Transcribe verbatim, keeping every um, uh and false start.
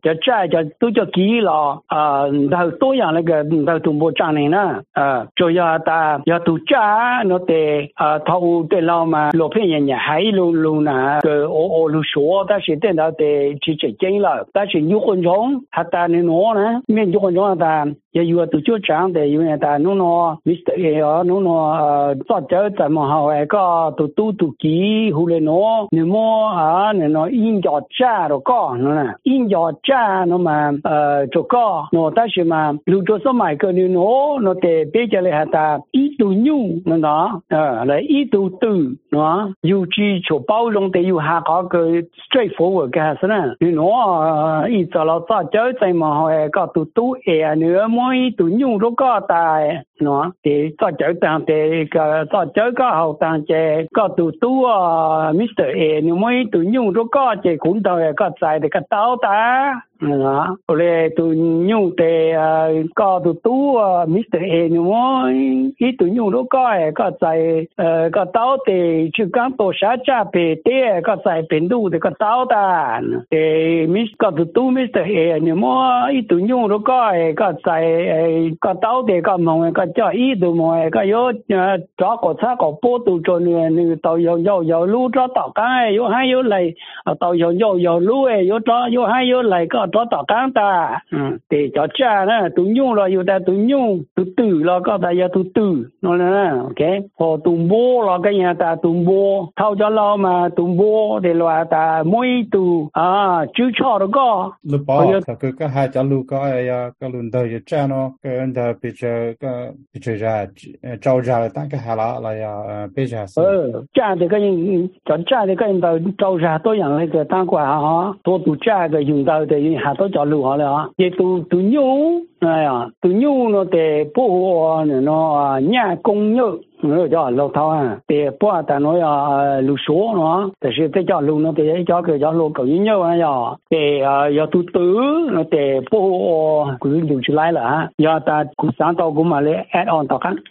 cho cha cho tôi cho kỹ là à đầu tôi yang là cái đầu tụng bộ trang này nè à cho ya ta ya tu cha nó để à thâu để lao mà lộ phiên nhà nhà hay luôn luôn nè cái ô ô lu số ta sẽ đến đó để chỉ chỉ chính là ta sẽ nhiều con giống hạt ta nên nó nè miền nhiều con giống ta ya yêu tu cho trang để yêu ta nó nó Mister A nó nó cho chơi tại mà họ cái tu tu tu kỹ hu lên nó nếu mà à nên nó in cho cha rồi có nó nè in cho cha nó mà ờ cho có nó ta sẽ mà lưu cho số mai cái nó nó để bây giờ là ta ít tu nhu nó đó ờ là ít tu tư nó yêu chi cho bao dung để yêu hạ có cái straightforward cái gì nè nó ít cho nó cho chơi tại mà họ cái tu tu e nữa mỗi tu nhu nó có tại nó để cho chơi tăng để cái cho chơi cái hậu tăng để cái tu tu à Mister A nếu mỗi tu nhu nó có để cũng đâu cái tại để cái tao ta đó, rồi tụi nhung để có tụi tú Mister A nhưng mà ít tụi nhung đó có có tại có tao để chữ cán tổ xã cha về để có tại bên đủ để có tao ta để Miss có tụi tú Mister A nhưng mà ít tụi nhung đó có có tại có tao để có mong có cho ít tụi mong có yếu cho có xã có bố tụi cho nên tàu yếu yếu yếu lú cho tàu cái yếu hay yếu lại tàu yếu yếu yếu lú yếu cho yếu hay yếu lại có cho tao cán ta để cho cha nè tụi nhung là yêu ta tụi nhung tụi tử là có ta yêu tụi tử nó nè ok họ tụi bố là cái nhà ta tụi bố thâu cho lo mà tụi bố để là ta mỗi tụi à chú cho đó có lúc bỏ cái cái hai cháu lúc có ai cái lần đầu giờ cha nó cái anh ta bị chơi cái bị chơi ra trâu ra tăng cái hà lá là bị ra ờ cha thì cái cho cha thì cái anh ta trâu ra tôi nhận cái cái tăng quả hả tôi tụi cha cái dùng tao thì hà tôi cho lúa là vậy tụi tụi nhung này à tụi nhung nó để bố nó nhà công nhớ nó cho lâu thao à để bố ta nói là lúa số nóแต่是在叫路nó để cho cái cho路狗nhớ à ya để ya tụi tứ nó để bố cứ dùng起来了啊ya ta cũng sáng tao cũng mà lấy add on tao kan